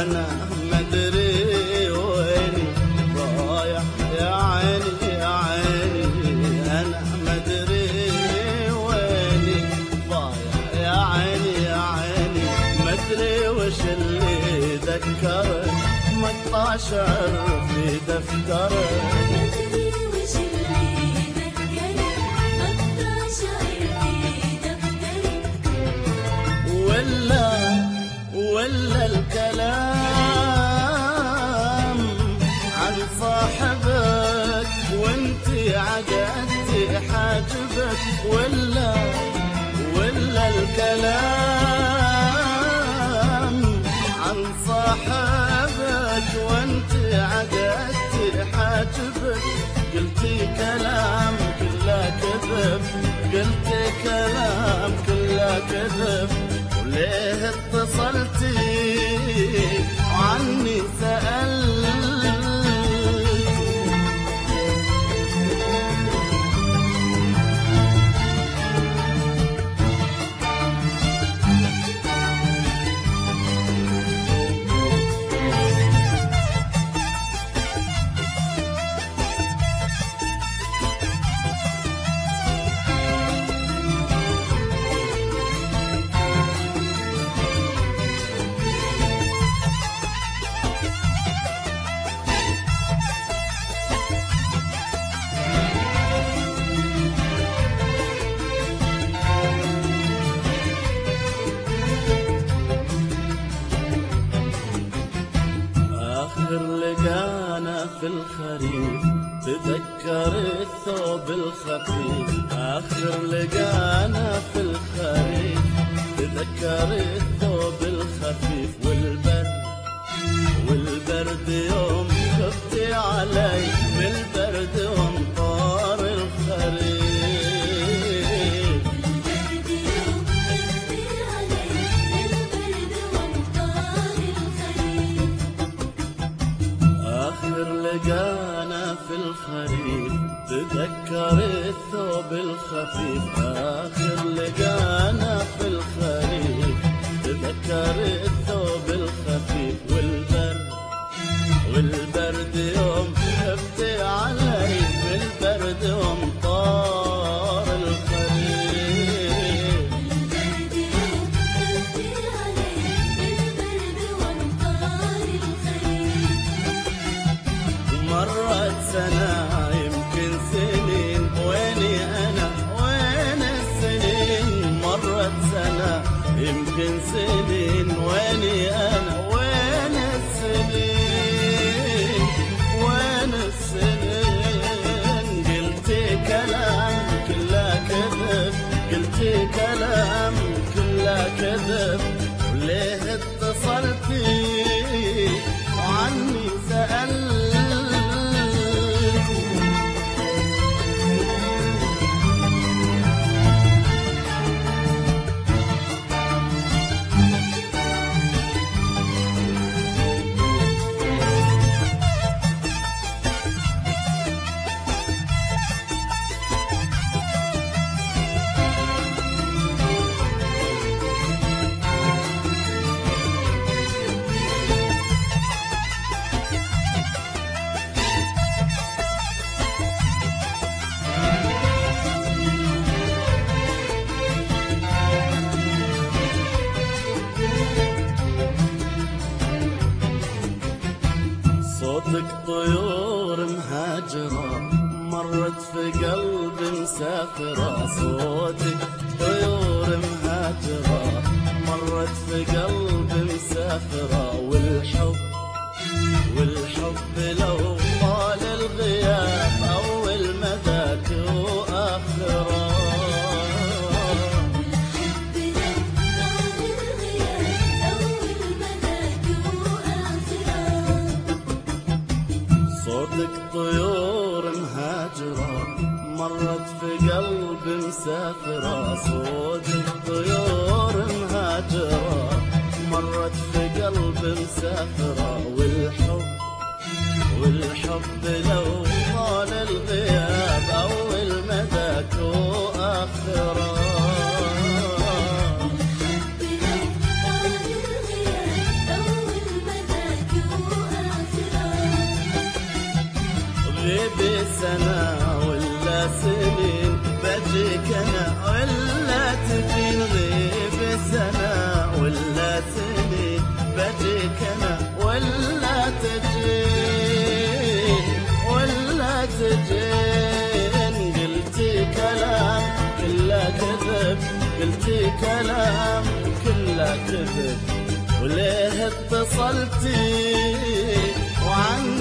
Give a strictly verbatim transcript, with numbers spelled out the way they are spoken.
أنا مدري ويني ضايع يا عيني يا عيني، أنا مدري ويني ضايع يا عيني يا عيني، مدري وش اللي ذكرك مقطع شعر في دفترك. ولا ولا الكلام عن صاحبك وانتي عقدتي حاجبك، ولا ولا الكلام عن صاحبك وانتي عقدتي حاجبك، قلتي كلام كله كذب، قلتي كلام كله كذب، ليه اتصلتي عني سألت؟ لقانا في الخريف تذكر الثوب الخفيف، آخر لقانا في الخريف تذكر الثوب الخفيف، والبرد والبرد يوم خفتي علي بالبرد وامطار الخريف، لقانا في الخريف تذكر الثوب الخفيف، آخر لقانا في الخريف تذكر الثوب الخفيف، والبرد والبرد يوم خفتي علي بالبرد وامطار الخريف، مرت سنة يمكن سنين، ويني أنا وين السنين، مرت سنة يمكن سنين، ويني أنا وين السنين، وين السنين، قلتي كلام كله كذب، قلتي كلام كله كذب، ليه اتصلتي عني سألت؟ صوتك طيور مهاجرة مرت في قلبي مسافرة، صوتك طيور مهاجرة مرت في قلبي مسافرة، والحب والحب لو طال الغياب أول مذاك وآخره، صوتك طيور مهاجرة مرت في قلبي مسافرة، صوتك طيور مهاجرة مرت في قلبي مسافرة، والحب والحب لو طال الغياب أول مذاك وآخره، غيبي سنة ولا سنين بجيك أنا ولا تجين، غيبي سنة ولا سنين بجيك أنا ولا تجين ولا تجين. قلتي كلام كله كذب، قلتي كلام كله كذب، وليه اتصلتي وعن